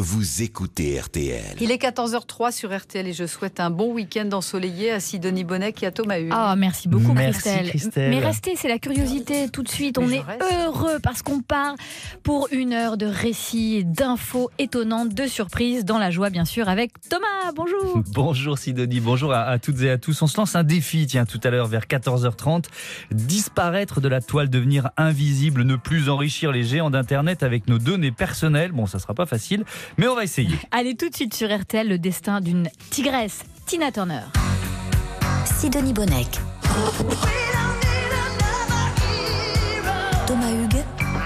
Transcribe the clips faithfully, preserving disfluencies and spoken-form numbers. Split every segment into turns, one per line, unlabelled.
vous écoutez R T L.
Il est quatorze heures zéro trois sur R T L et je souhaite un bon week-end ensoleillé à Sidonie Bonnec et à Thomas Hugues.
Ah, merci beaucoup,
Merci,
Christelle.
Christelle.
Mais restez, c'est la curiosité tout de suite.
Mais
On
je
est
reste.
heureux parce qu'on part pour une heure de récits, d'infos étonnantes, de surprises, dans la joie, bien sûr, avec Thomas. Bonjour.
Bonjour Sidonie, bonjour à, à toutes et à tous. On se lance un défi, tiens, tout à l'heure vers quatorze heures trente. Disparaître de la toile, devenir invisible, ne plus enrichir les géants d'Internet avec nos données personnelles. Bon, ça sera pas facile, mais on va essayer.
Allez, tout de suite sur R T L, le destin d'une tigresse, Tina Turner.
Sidonie Bonnec. Thomas Hugues.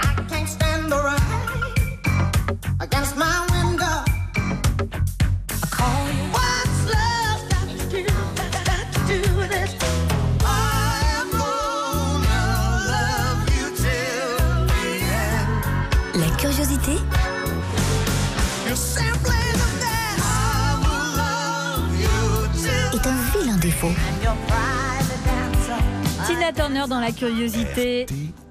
La curiosité est un vilain défaut.
Tina Turner dans la curiosité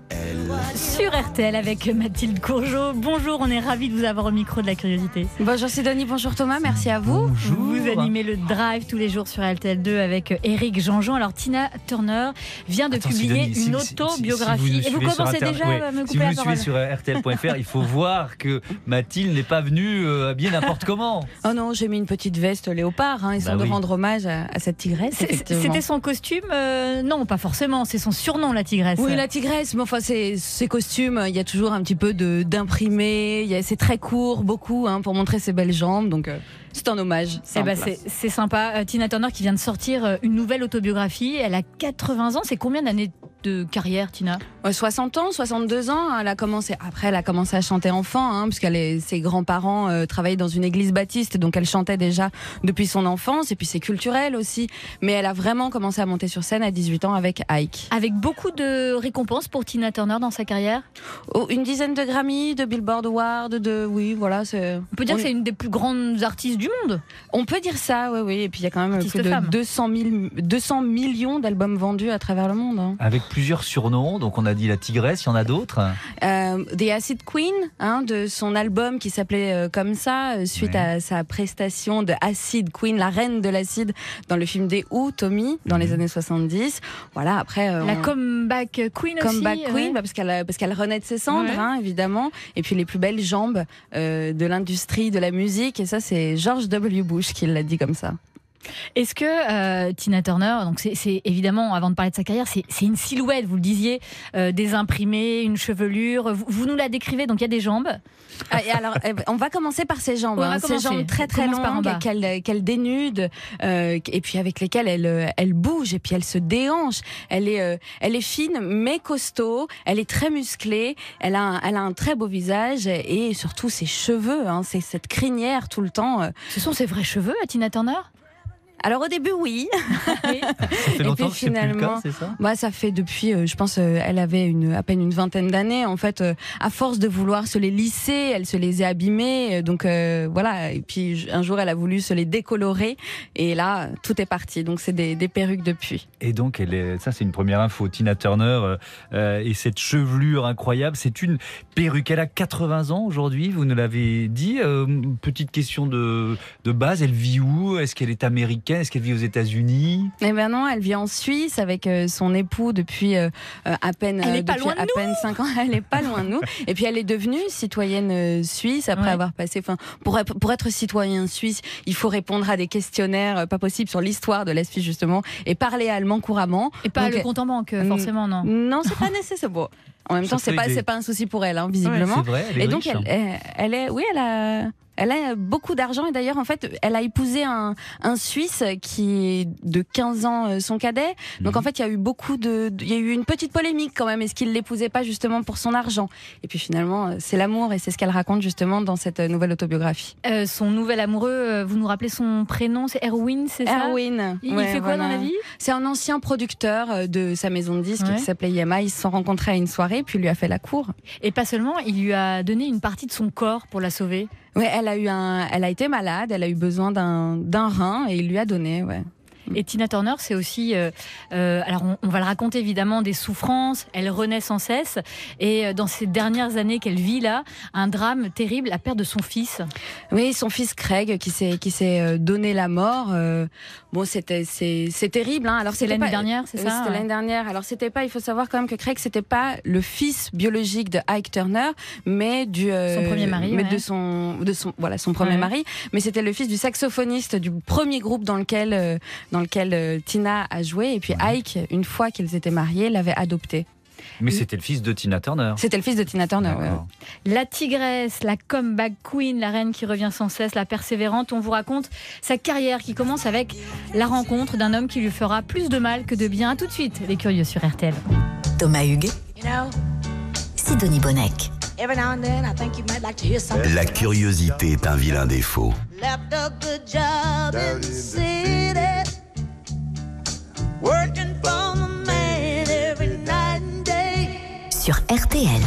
sur R T L avec Mathilde Courgeot. Bonjour, on est ravis de vous avoir au micro de la curiosité.
Bonjour Sidonie, bonjour Thomas, merci à vous.
Bonjour.
Vous animez le Drive tous les jours sur R T L deux avec Éric Jean-Jean. Alors Tina Turner vient de
Attends,
publier
Sidonie,
une
si- si-
autobiographie.
si- si
Et vous
nous suivez sur
commencez
Inter-
déjà
ouais.
à me
Si
couper
vous
la
nous
parole.
suivez sur R T L point F R, il faut voir que Mathilde n'est pas venue euh, habillée n'importe comment.
Oh non, j'ai mis une petite veste léopard, hein, histoire
Bah
de
oui.
rendre hommage à, à cette tigresse.
C'est-
effectivement.
C'était son costume euh, Non, pas forcément. C'est son surnom, la tigresse.
Oui, la tigresse, mais enfin, c'est- ces costumes, il y a toujours un petit peu de, d'imprimé, il y a- c'est très court, beaucoup, hein, pour montrer ses belles jambes, donc euh, c'est un hommage.
Eh ben,
simple.
c'est, c'est sympa. Euh, Tina Turner qui vient de sortir euh, une nouvelle autobiographie. Elle a quatre-vingts ans. C'est combien d'années de carrière, Tina?
Ouais, soixante ans, soixante-deux ans, elle a commencé, après elle a commencé à chanter enfant, hein, puisque ses grands-parents euh, travaillaient dans une église baptiste, donc elle chantait déjà depuis son enfance, et puis c'est culturel aussi, mais elle a vraiment commencé à monter sur scène à dix-huit ans avec Ike.
Avec beaucoup de récompenses pour Tina Turner dans sa carrière.
Oh, une dizaine de Grammy, de Billboard Awards, de, oui, voilà, c'est...
On peut dire que c'est une des plus grandes artistes du monde.
On peut dire ça, oui, oui, et puis il y a quand même
Artiste
plus de
femme.
deux cent mille, deux cents millions d'albums vendus à travers le monde. Hein.
Avec plusieurs surnoms, donc on a dit la tigresse, il y en a d'autres.
Euh, The Acid Queen, hein, de son album qui s'appelait euh, comme ça, euh, suite
Ouais.
à sa prestation de Acid Queen, la reine de l'acide, dans le film des Who, Tommy, dans
Mhm.
les années soixante-dix. Voilà, après... euh,
La
on-
comeback queen aussi.
Comeback Queen,
ouais.
bah, parce qu'elle parce qu'elle renaît de ses cendres,
Ouais.
hein, évidemment. Et puis les plus belles jambes euh, de l'industrie de la musique. Et ça, c'est George W. Bush qui l'a dit comme ça.
Est-ce que euh, Tina Turner, donc c'est, c'est évidemment, avant de parler de sa carrière, c'est, c'est une silhouette, vous le disiez, euh, des imprimés, une chevelure. Vous, vous nous la décrivez, donc il y a des jambes.
Ah, et alors, eh ben, on va commencer par ses jambes,
On va
hein, ses
commencer.
jambes très
On
très
commence par en bas.
longues qu'elle qu'elle dénude, euh, et puis avec lesquelles elle euh, elle bouge et puis elle se déhanche. Elle est euh, elle est fine mais costaud. Elle est très musclée. Elle a un, elle a un très beau visage et surtout ses cheveux. Hein, c'est cette crinière tout le temps. euh.
Ce sont ses vrais cheveux, à Tina Turner.
Alors au début oui.
Oui.
Ça fait
Et
longtemps
puis
que c'est plus le
finalement-
cas, c'est ça?
Bah ça fait depuis, euh, je pense, euh, elle avait une, à peine une vingtaine d'années. En fait, euh, à force de vouloir se les lisser, elle se les est abîmées. euh, Donc euh, voilà. Et puis un jour, elle a voulu se les décolorer. Et là, tout est parti. Donc c'est des, des perruques depuis.
Et donc, elle est, ça c'est une première info, Tina Turner euh, euh, et cette chevelure incroyable, c'est une perruque. Elle a quatre-vingts ans aujourd'hui, vous nous l'avez dit. Euh, petite question de, de base, elle vit où? Est-ce qu'elle est américaine? Est-ce qu'elle vit aux États-Unis?
Eh ben non, elle vit en Suisse avec euh, son époux depuis euh, euh, à peine
Elle est
euh,
pas
depuis
loin de
à peine cinq ans. Elle est pas loin de nous. Et puis elle est devenue citoyenne euh, suisse après
Ouais.
avoir passé. Enfin, pour être- pour être citoyen suisse, il faut répondre à des questionnaires euh, pas possibles sur l'histoire de la Suisse justement et parler allemand couramment.
Et pas
Donc,
le compte en banque,
euh,
forcément, non.
Non, c'est pas nécessaire. Bon, en même
Ça
temps, c'est
peut
pas
aider.
c'est pas un souci pour elle, hein, visiblement.
C'est vrai, elle est
Et donc
riche.
elle, elle, elle est, oui, elle a. Elle a beaucoup d'argent et d'ailleurs en fait elle a épousé un, un Suisse qui est de quinze ans euh, son cadet. Donc
Mhm.
en fait il y a eu beaucoup de, de- il y a eu une petite polémique quand même. Est-ce qu'il l'épousait pas justement pour son argent? Et puis finalement euh, c'est l'amour et c'est ce qu'elle raconte justement dans cette euh, nouvelle autobiographie.
Euh, son nouvel amoureux, euh, vous nous rappelez son prénom, c'est Erwin, c'est ça?
Erwin.
Il, il
Ouais,
fait quoi
voilà.
dans la vie?
C'est un ancien producteur euh, de sa maison de disques
Ouais.
qui s'appelait I M A. Ils se sont rencontrés à une soirée puis il lui a fait la cour.
Et pas seulement, il lui a donné une partie de son corps pour la sauver.
Ouais, elle a eu un, elle a été malade, elle a eu besoin d'un d'un rein et il lui a donné. Ouais.
Et Tina Turner, c'est aussi, euh, euh, alors on, on va le raconter évidemment, des souffrances, elle renaît sans cesse, et euh, dans ces dernières années qu'elle vit là, un drame terrible, la perte de son fils.
Oui, son fils Craig qui s'est qui s'est donné la mort. Euh, bon, c'était c'est c'est terrible. Hein. Alors
c'est l'année
pas,
dernière, c'est
oui,
ça.
C'était
ouais.
l'année dernière. Alors c'était pas. Il faut savoir quand même que Craig c'était pas le fils biologique de Ike Turner, mais du euh,
son premier mari,
mais
ouais.
de son de son voilà son premier
ouais.
mari. Mais c'était le fils du saxophoniste du premier groupe dans lequel euh, dans lequel euh, Tina a joué. Et puis Ike, une fois qu'ils étaient mariés, l'avait adopté.
Mais c'était le fils de Tina Turner.
C'était le fils de Tina Turner. Ouais.
La tigresse, la comeback queen, la reine qui revient sans cesse, la persévérante. On vous raconte sa carrière qui commence avec la rencontre d'un homme qui lui fera plus de mal que de bien. À tout de suite, les curieux sur R T L.
Thomas Hugues, Sidonie Bonnec.
La curiosité est un vilain défaut.
Sur R T L.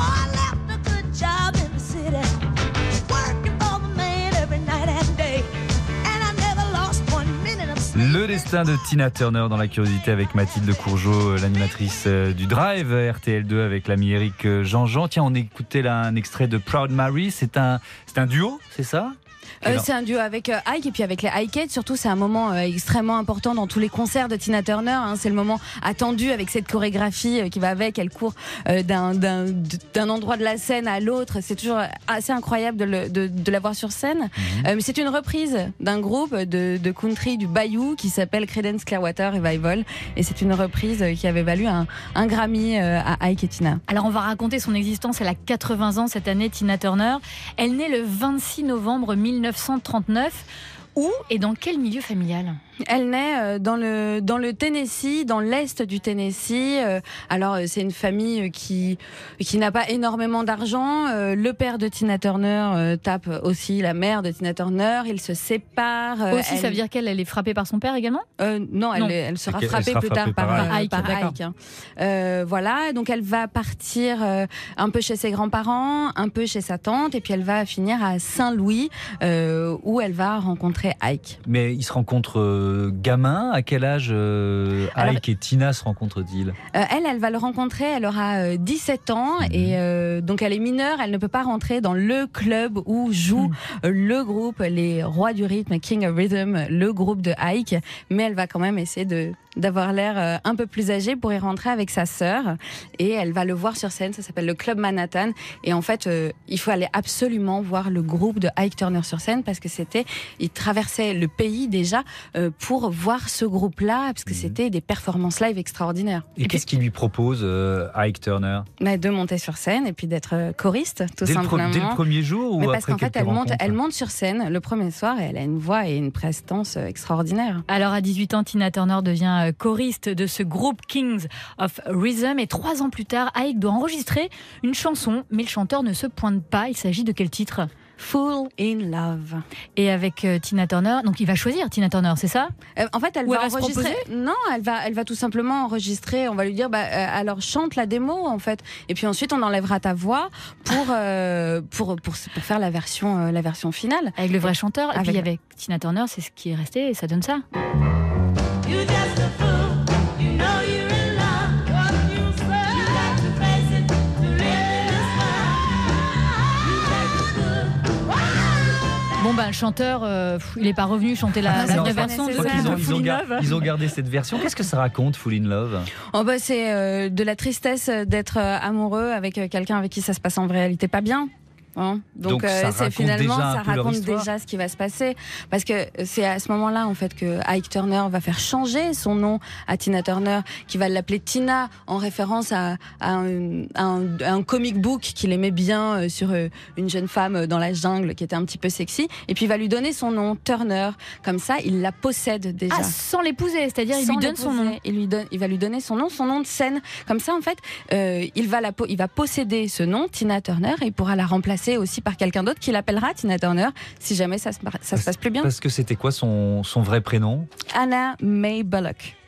Le destin de Tina Turner dans la curiosité avec Mathilde Courgeot, l'animatrice du Drive R T L deux avec l'ami Eric Jean-Jean. Tiens, on écoutait là un extrait de Proud Mary. C'est un, c'est un duo, c'est ça ?
Euh, c'est un duo avec euh, Ike et puis avec les Ikeettes. Surtout, c'est un moment euh, extrêmement important dans tous les concerts de Tina Turner. Hein. C'est le moment attendu avec cette chorégraphie euh, qui va avec. Elle court euh, d'un, d'un, d'un endroit de la scène à l'autre. C'est toujours assez incroyable de, le, de, de la voir sur scène. Mm-hmm. Euh, mais c'est une reprise d'un groupe de, de country du Bayou qui s'appelle Creedence Clearwater Revival. Et c'est une reprise qui avait valu un, un Grammy euh, à Ike et Tina.
Alors, on va raconter son existence. Elle a quatre-vingts ans cette année, Tina Turner. Elle naît le vingt-six novembre mille neuf cent trente-neuf. Où et dans quel milieu familial ?
Elle naît dans le dans le Tennessee, dans l'est du Tennessee. Alors c'est une famille qui qui n'a pas énormément d'argent. Le père de Tina Turner tape aussi la mère de Tina Turner. Ils se séparent.
Aussi,
elle...
ça veut dire qu'elle elle est frappée par son père également ?
euh, Non, elle,
non.
elle sera
elle
frappée
sera
plus
frappée
tard par,
par
Ike.
Ike,
par Ike. Euh, voilà, donc elle va partir euh, un peu chez ses grands-parents, un peu chez sa tante, et puis elle va finir à Saint-Louis euh, où elle va rencontrer Ike.
Mais ils se rencontrent euh, gamins. À quel âge euh,
Alors,
Ike et Tina se rencontrent-ils ?
euh, Elle, elle va le rencontrer, elle aura euh, dix-sept ans, mmh. et euh, donc elle est mineure, elle ne peut pas rentrer dans le club où joue mmh. le groupe, les Rois du rythme, King of Rhythm, le groupe de Ike, mais elle va quand même essayer de d'avoir l'air un peu plus âgée pour y rentrer avec sa sœur, et elle va le voir sur scène. Ça s'appelle le Club Manhattan, et en fait euh, il faut aller absolument voir le groupe de Ike Turner sur scène parce que c'était, il traversait le pays déjà euh, pour voir ce groupe-là parce que mmh. c'était des performances live extraordinaires.
Et, et qu'est-ce qu'il lui propose euh, Ike Turner ?
bah, De monter sur scène et puis d'être euh, choriste tout
dès
simplement.
Le pro- dès le premier jour ou
Mais
après
parce qu'en fait elle
rencontres
monte, elle monte sur scène le premier soir et elle a une voix et une prestance extraordinaire.
Alors à dix-huit ans, Tina Turner devient choriste de ce groupe Kings of Rhythm, et trois ans plus tard, Ike doit enregistrer une chanson, mais le chanteur ne se pointe pas. Il s'agit de quel titre ?
Fall in Love.
Et avec euh, Tina Turner, donc il va choisir Tina Turner, c'est ça ?
euh, En fait, elle
Ou
va
elle va
enregistrer. Non, elle va, elle va tout simplement enregistrer. On va lui dire, bah, euh, alors chante la démo en fait, et puis ensuite on enlèvera ta voix pour euh, pour, pour pour faire la version euh, la version finale
avec le vrai chanteur. Et
avec...
puis avec Tina Turner, c'est ce qui est resté et ça donne ça. You just a fool, you know you're in love, what you say, you got to face it, to live this way. Bon ben le chanteur, euh, il n'est pas revenu chanter la, la vraie version de
ils, ont, ils, ont gar- ils ont gardé cette version. Qu'est-ce que ça raconte, Fall in Love ?
Oh bah c'est euh, de la tristesse d'être euh, amoureux avec quelqu'un avec qui ça se passe en réalité pas bien. Hein donc,
donc
euh, c'est finalement ça raconte
déjà
ce qui va se passer parce que c'est à ce moment-là en fait que Ike Turner va faire changer son nom à Tina Turner, qui va l'appeler Tina en référence à, à, un, à, un, à un comic book qu'il aimait bien euh, sur euh, une jeune femme dans la jungle qui était un petit peu sexy, et puis il va lui donner son nom Turner, comme ça il la possède déjà.
Ah, sans l'épouser, c'est-à-dire il
sans
lui donne son nom.
Il lui donne, il va lui donner son nom, son nom de scène. Comme ça en fait, euh, il va la, il va posséder ce nom Tina Turner et il pourra la remplacer aussi par quelqu'un d'autre qui l'appellera Tina Turner si jamais ça se, ça se passe plus bien.
Parce que c'était quoi son, son vrai prénom ?
Anna Mae Bullock.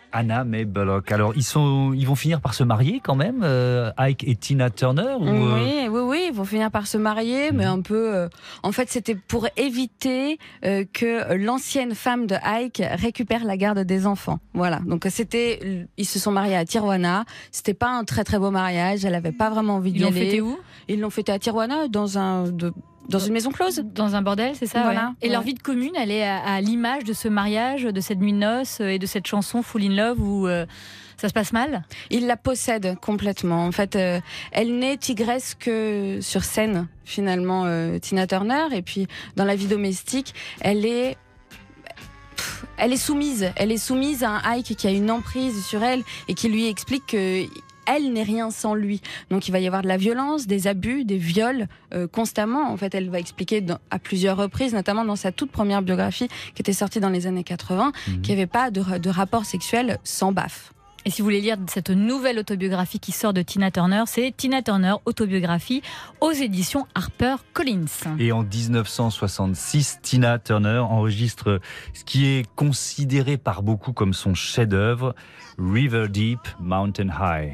Anna May Bullock. Alors, ils, sont, ils vont finir par se marier quand même, euh, Ike et Tina Turner ou euh...
Oui, oui, oui, ils vont finir par se marier, mmh. mais un peu... Euh, en fait, c'était pour éviter euh, que l'ancienne femme de Ike récupère la garde des enfants. Voilà, donc c'était... Ils se sont mariés à Tijuana. C'était pas un très très beau mariage, elle avait pas vraiment envie d'y aller.
Ils l'ont fêté où ?
Ils l'ont fêté à Tijuana, dans un... De, Dans une maison close ?
Dans un bordel, c'est ça,
voilà,
ouais. Et
ouais.
leur vie de commune, elle est à, à l'image de ce mariage, de cette nuit de noces et de cette chanson Fall in Love où euh, ça se passe mal ?
Il la possède complètement. En fait, euh, elle n'est tigresse que sur scène, finalement, euh, Tina Turner. Et puis, dans la vie domestique, elle est... Pff, elle est soumise. Elle est soumise à un Ike qui a une emprise sur elle et qui lui explique que... elle n'est rien sans lui. Donc il va y avoir de la violence, des abus, des viols euh, constamment. En fait, elle va expliquer dans, à plusieurs reprises, notamment dans sa toute première biographie qui était sortie dans les années quatre-vingts, mmh. qu'il n'y avait pas de, de rapport sexuel sans baffe.
Et si vous voulez lire cette nouvelle autobiographie qui sort de Tina Turner, c'est Tina Turner Autobiographie aux éditions HarperCollins.
Et en dix-neuf cent soixante-six, Tina Turner enregistre ce qui est considéré par beaucoup comme son chef-d'œuvre, River Deep, Mountain High.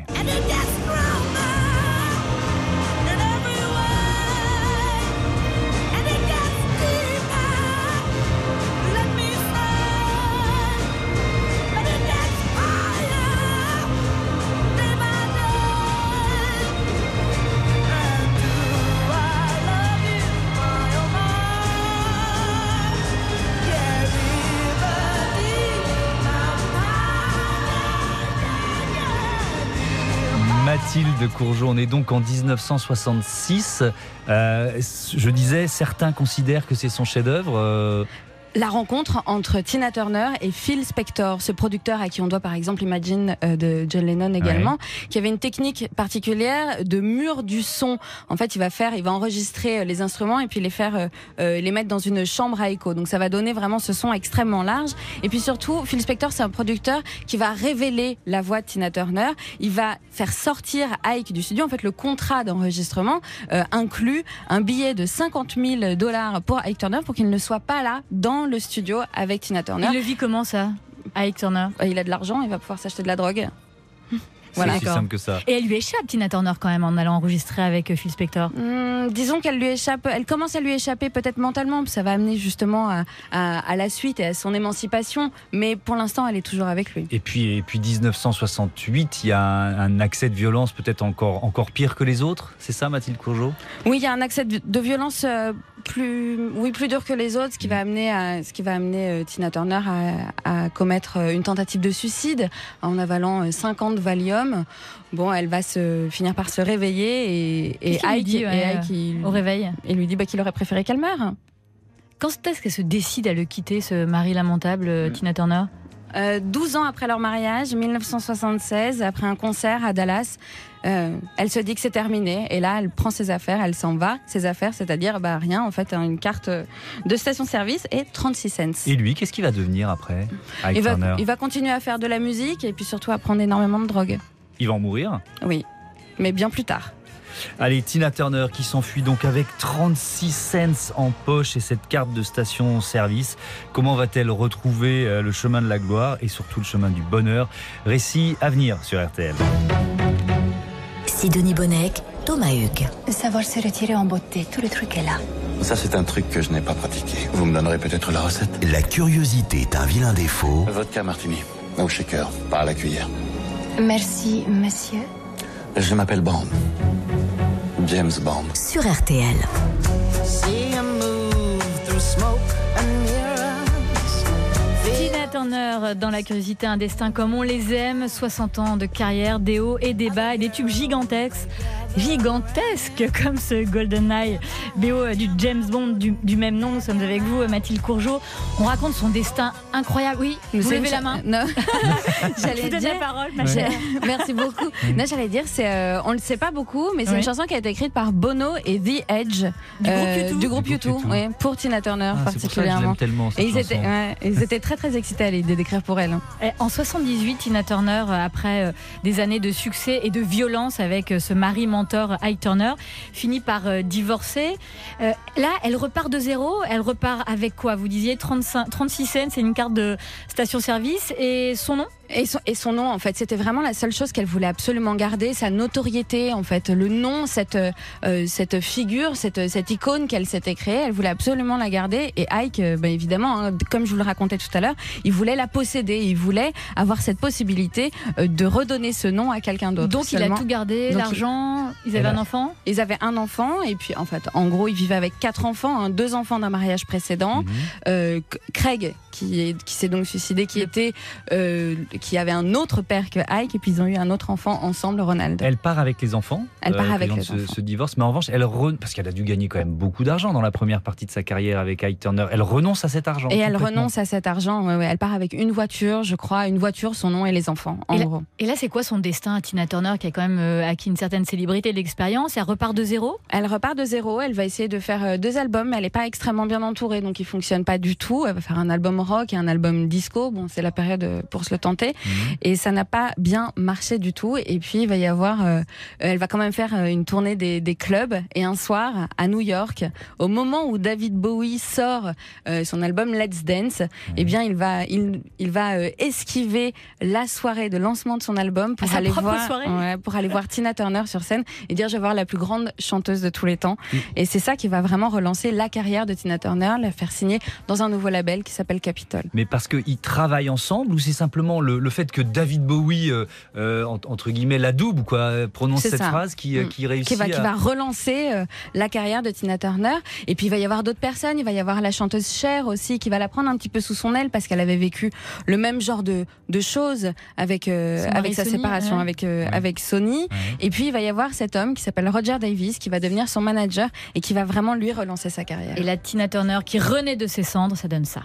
Mathilde Courgeot, on est donc en dix-neuf cent soixante-six. Euh, je disais, certains considèrent que c'est son chef-d'œuvre. Euh...
La rencontre entre Tina Turner et Phil Spector, ce producteur à qui on doit par exemple Imagine euh, de John Lennon également, ouais. qui avait une technique particulière de mur du son. En fait, il va faire, il va enregistrer les instruments et puis les faire, euh, euh, les mettre dans une chambre à écho. Donc ça va donner vraiment ce son extrêmement large. Et puis surtout, Phil Spector, c'est un producteur qui va révéler la voix de Tina Turner. Il va faire sortir Ike du studio. En fait, le contrat d'enregistrement euh, inclut un billet de cinquante mille dollars pour Ike Turner pour qu'il ne soit pas là dans le studio avec Tina Turner.
Il le vit comment ça, Ike Turner ?
Il a de l'argent, il va pouvoir s'acheter de la drogue.
Voilà. C'est aussi simple que ça.
Et elle lui échappe, Tina Turner, quand même, en allant enregistrer avec Phil Spector.
Mmh, disons qu'elle lui échappe, elle commence à lui échapper peut-être mentalement, ça va amener justement à, à, à la suite et à son émancipation, mais pour l'instant, elle est toujours avec lui.
Et puis, et puis dix-neuf cent soixante-huit, il y a un, un accès de violence peut-être encore, encore pire que les autres, c'est ça, Mathilde Courgeot ?
Oui, il y a un accès de, de violence euh, plus, oui, plus dur que les autres, ce qui va amener, à, ce qui va amener euh, Tina Turner à, à commettre une tentative de suicide en avalant cinquante Valium. Bon, elle va se finir par se réveiller et, et Ike,
dit, ouais,
et Ike il,
au réveil,
il lui dit bah, qu'il aurait préféré qu'elle meure.
Quand est-ce qu'elle se décide à le quitter, ce mari lamentable, mmh. Tina Turner ?
Euh, douze ans après leur mariage, dix-neuf cent soixante-seize, après un concert à Dallas, euh, elle se dit que c'est terminé. Et là, elle prend ses affaires, elle s'en va. Ses affaires, c'est-à-dire bah, rien, en fait, une carte de station-service et trente-six cents.
Et lui, qu'est-ce qu'il va devenir après, Ike
il va,
Turner ?
Il va continuer à faire de la musique et puis surtout à prendre énormément de drogue.
Il va en mourir ?
Oui, mais bien plus tard.
Allez, Tina Turner qui s'enfuit donc avec trente-six cents en poche et cette carte de station-service. Comment va-t-elle retrouver le chemin de la gloire et surtout le chemin du bonheur ? Récit à venir sur R T L.
Sidonie Bonnec, Thomas Hugues.
Savoir se retirer en beauté, tout le truc est là.
Ça, c'est un truc que je n'ai pas pratiqué. Vous me donnerez peut-être la recette ?
La curiosité est un vilain défaut.
Vodka martini, au shaker, pas à la cuillère.
Merci, monsieur.
Je m'appelle Bond. James Bond.
Sur R T L.
Tina Turner dans La curiosité, un destin comme on les aime. soixante ans de carrière, des hauts et des bas et des tubes gigantesques. Gigantesque comme ce GoldenEye, B O du James Bond du, du même nom. Nous sommes avec vous, Mathilde Courgeot. On raconte son destin incroyable. Oui, vous, vous levez la main.
Non,
j'allais vous donne dire la parole, ma
ouais.
chère.
Merci beaucoup. Non, j'allais dire, c'est, euh, on le sait pas beaucoup, mais c'est oui. une chanson qui a été écrite par Bono et The Edge
du
euh,
groupe
du groupe U deux, ouais, pour Tina Turner ah, particulièrement.
C'est pour ça que je l'aime tellement, cette
et ils étaient, ouais, ils étaient très très excités à l'idée d'écrire pour elle.
Et en soixante-dix-huit, Tina Turner, après euh, des années de succès et de violence avec euh, ce mari mentor Ike Turner, finit par euh, divorcer. Euh, là, elle repart de zéro. Elle repart avec quoi ? Vous disiez trente-cinq, trente-six cents, c'est une carte de station-service. Et son nom ?
Et son, et son nom, en fait, c'était vraiment la seule chose qu'elle voulait absolument garder, sa notoriété, en fait, le nom, cette euh, cette figure, cette cette icône qu'elle s'était créée, elle voulait absolument la garder. Et Ike, euh, ben évidemment, hein, comme je vous le racontais tout à l'heure, il voulait la posséder, il voulait avoir cette possibilité euh, de redonner ce nom à quelqu'un d'autre.
Donc
seulement.
il a tout gardé,
Donc,
l'argent, ils avaient un enfant.
Ils avaient un enfant, et puis en fait, en gros, ils vivaient avec quatre enfants, hein, deux enfants d'un mariage précédent. Mmh. Euh, Craig, qui est qui s'est donc suicidé, qui était euh, qui avait un autre père que Ike, et puis ils ont eu un autre enfant ensemble, Ronald.
Elle part avec les enfants.
Elle part
euh,
avec les
ce,
enfants.
ce divorce, mais en revanche, elle re... parce qu'elle a dû gagner quand même beaucoup d'argent dans la première partie de sa carrière avec Ike Turner. Elle renonce à cet argent.
Et elle renonce à cet argent. Ouais, ouais. Elle part avec une voiture, je crois, une voiture, son nom et les enfants. En
et,
gros.
Là, et là, c'est quoi son destin à Tina Turner, qui a quand même euh, acquis une certaine célébrité et de l'expérience? Elle repart de zéro.
Elle repart de zéro. Elle va essayer de faire euh, deux albums, mais elle n'est pas extrêmement bien entourée, donc ils fonctionnent pas du tout. Elle va faire un album rock et un album disco. Bon, c'est la période pour se le tenter. Mmh. Et ça n'a pas bien marché du tout. Et puis il va y avoir, euh, elle va quand même faire une tournée des, des clubs. Et un soir à New York, au moment où David Bowie sort euh, son album Let's Dance, mmh. eh bien il va, il, il va euh, esquiver la soirée de lancement de son album pour
à
aller voir,
ouais,
pour aller voir Tina Turner sur scène et dire je vais voir la plus grande chanteuse de tous les temps. Mmh. Et c'est ça qui va vraiment relancer la carrière de Tina Turner, la faire signer dans un nouveau label qui s'appelle Capitol.
Mais parce qu'ils travaillent ensemble, ou c'est simplement le, le fait que David Bowie euh, euh, entre guillemets la double, quoi, prononce
c'est
cette
ça.
phrase qui, mmh. qui réussit
qui va,
à...
qui va relancer euh, la carrière de Tina Turner. Et puis il va y avoir d'autres personnes, il va y avoir la chanteuse Cher aussi qui va la prendre un petit peu sous son aile parce qu'elle avait vécu le même genre de, de choses avec, euh, avec sa
Sony,
séparation
ouais.
avec, euh,
ouais.
avec Sony.
Ouais.
Et puis il va y avoir cet homme qui s'appelle Roger Davis qui va devenir son manager et qui va vraiment lui relancer sa carrière.
Et la Tina Turner qui renaît de ses cendres, ça donne ça.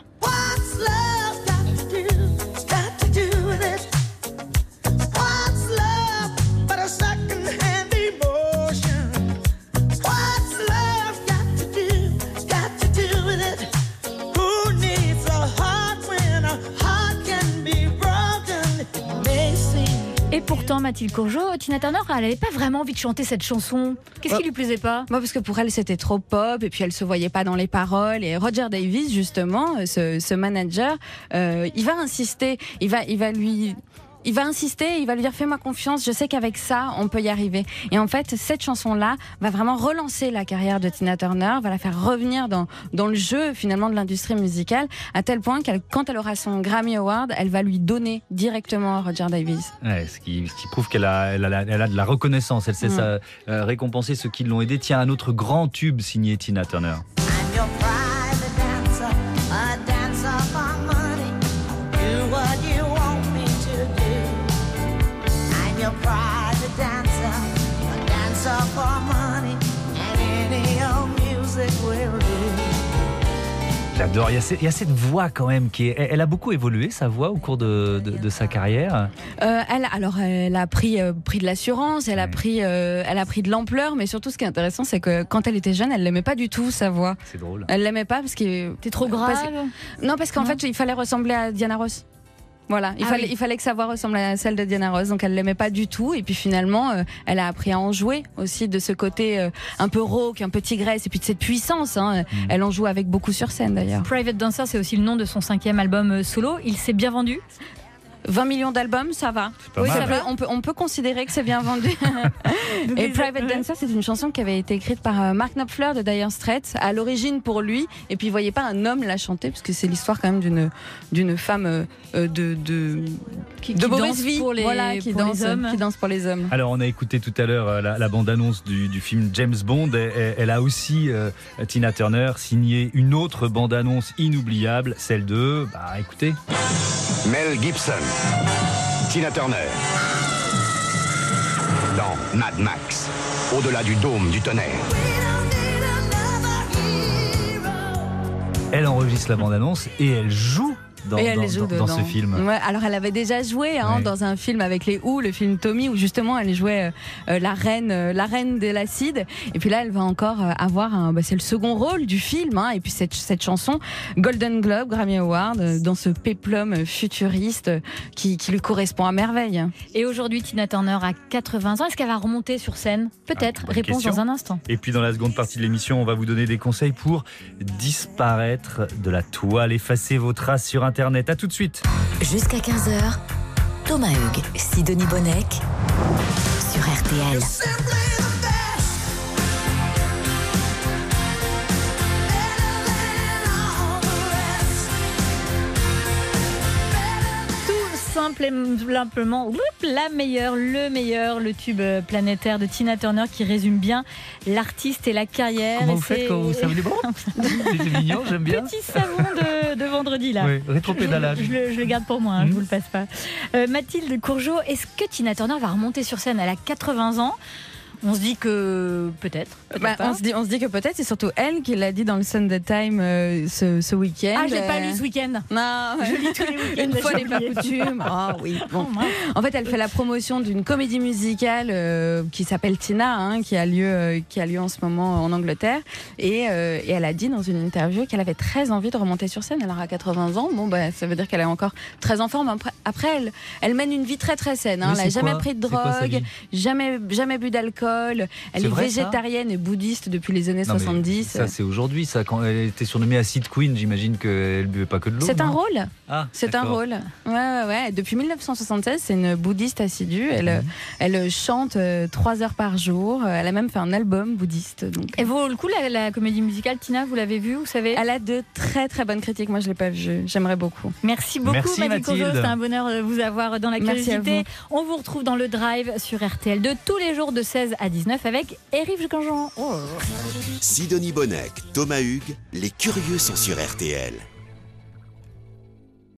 Et pourtant, Mathilde Courgeot, Tina Turner, elle n'avait pas vraiment envie de chanter cette chanson. Qu'est-ce
oh.
qui lui plaisait pas?
Moi, parce que pour elle, c'était trop pop, et puis elle se voyait pas dans les paroles. Et Roger Davis, justement, ce, ce manager, euh, il va insister, il va, il va lui... Il va insister, il va lui dire fais-moi confiance, je sais qu'avec ça on peut y arriver. Et en fait cette chanson-là va vraiment relancer la carrière de Tina Turner, va la faire revenir dans, dans le jeu finalement de l'industrie musicale, à tel point qu'elle, quand elle aura son Grammy Award, elle va lui donner directement à Roger Davis.
Ouais, ce, qui, ce qui prouve qu'elle a, elle a, elle a de la reconnaissance, elle sait mmh. ça, euh, récompenser ceux qui l'ont aidé. Tiens, un autre grand tube signé Tina Turner. J'adore, il y, a cette, il y a cette voix quand même qui est, elle a beaucoup évolué, sa voix, au cours de, de, de sa carrière.
Euh, elle, alors elle a pris, euh, pris de l'assurance, elle, ouais. a pris, euh, elle a pris de l'ampleur, mais surtout ce qui est intéressant, c'est que quand elle était jeune, elle l'aimait pas du tout, sa voix.
C'est drôle.
Elle l'aimait pas parce que...
T'es trop grave
parce que, Non, parce qu'en non. fait, il fallait ressembler à Diana Ross. Voilà, il, ah fallait, oui. il fallait que sa voix ressemble à celle de Diana Ross, donc elle l'aimait pas du tout. Et puis finalement, euh, elle a appris à en jouer aussi, de ce côté euh, un peu rauque, un peu tigresse, et puis de cette puissance. Hein. Mmh. Elle en joue avec beaucoup sur scène d'ailleurs.
Private Dancer, c'est aussi le nom de son cinquième album solo. Il s'est bien vendu.
vingt millions d'albums, ça va.
Oui,
ça peut, on, peut, on peut considérer que c'est bien vendu. Et Private Dancer, c'est une chanson qui avait été écrite par Mark Knopfler de Dire Straits, à l'origine pour lui. Et puis, vous voyez pas un homme la chanter, parce que c'est l'histoire quand même d'une, d'une femme euh, de, de,
qui,
de
qui
mauvaise vie.
Pour les,
voilà, qui,
pour
danse,
les hommes.
qui danse pour les hommes.
Alors, on a écouté tout à l'heure la, la bande-annonce du, du film James Bond. Elle, elle a aussi, euh, Tina Turner, signé une autre bande-annonce inoubliable, celle de, bah écoutez.
Mel Gibson. Tina Turner, dans Mad Max, au-delà du dôme du tonnerre.
Elle enregistre la bande-annonce et elle joue dans,
et elle
dans,
joue
dans, dans ce film.
Ouais, alors elle avait déjà joué hein, ouais. dans un film avec les Who, le film Tommy, où justement elle jouait euh, la reine, euh, la reine de l'acide. Et puis là, elle va encore euh, avoir, un, bah, c'est le second rôle du film. Hein, et puis cette, cette chanson, Golden Globe, Grammy Award, euh, dans ce péplum futuriste euh, qui, qui lui correspond à merveille.
Et aujourd'hui, Tina Turner a quatre-vingts ans. Est-ce qu'elle va remonter sur scène? Peut-être. Ah, réponse question. Dans un instant.
Et puis dans la seconde partie de l'émission, on va vous donner des conseils pour disparaître de la toile, effacer vos traces sur Internet. À tout de suite.
Jusqu'à quinze heures, Thomas Hugues, Sidonie Bonnec sur R T L.
Simplement, la meilleure, le meilleur, le tube planétaire de Tina Turner qui résume bien l'artiste et la carrière.
Comment
et
vous
c'est...
faites quand vous savez les bons? C'est mignon, j'aime bien.
Petit savon de, de vendredi là.
Oui, rétropédalage.
Je, je, le- je le garde pour moi, hein, mmh. je vous le passe pas. Euh, Mathilde Courgeot, est-ce que Tina Turner va remonter sur scène? Elle a quatre-vingts ans. On se dit que peut-être. peut-être
Bah,
pas.
on, se dit, on se dit que peut-être, c'est surtout elle qui l'a dit dans le Sunday Time euh, ce, ce week-end.
Ah, je l'ai
Euh,
pas lu ce week-end.
Non,
Je lis tous les week-ends.
une
là,
fois
j'ai
n'est pas
oublié.
coutume. Ah oui, bon.
Oh, mince.
En fait, elle fait la promotion d'une comédie musicale euh, qui s'appelle Tina, hein, qui a lieu, euh, qui a lieu en ce moment en Angleterre. Et, euh, et elle a dit dans une interview qu'elle avait très envie de remonter sur scène. Elle aura quatre-vingts ans. Bon, bah, ça veut dire qu'elle est encore très en forme. Après, après elle, elle mène une vie très très saine. Hein.
Oui,
Elle n'a
c'est
jamais
quoi
pris de
C'est quoi sa
drogue,
vie
jamais, jamais bu d'alcool. Elle
C'est
est,
vrai, ça
végétarienne et bouddhiste depuis les années
Non, mais
soixante-dix.
Ça, c'est aujourd'hui, ça. Quand elle était surnommée Acid Queen, j'imagine qu'elle ne buvait pas que de l'eau.
C'est un
non
rôle.
Ah,
C'est un
d'accord.
rôle. Ouais, ouais, ouais. Depuis mille neuf cent soixante-seize, c'est une bouddhiste assidue. Elle,
Mhm.
elle chante euh, trois heures par jour. Elle a même fait un album bouddhiste. Donc,
Et vaut le coup la, la comédie musicale, Tina, vous l'avez vue, vous savez?
elle a de très très bonnes critiques. Moi, je l'ai pas vue. J'aimerais beaucoup.
Merci beaucoup
Merci,
Mathilde Courgeot,
Mathilde.
c'était un bonheur de vous avoir dans la
Merci à
curiosité. On vous retrouve dans le Drive sur R T L de tous les jours de seize à dix-neuf avec Eric Gangean. Oh.
Sidonie Bonnec, Thomas Hugues, les curieux sont sur R T L.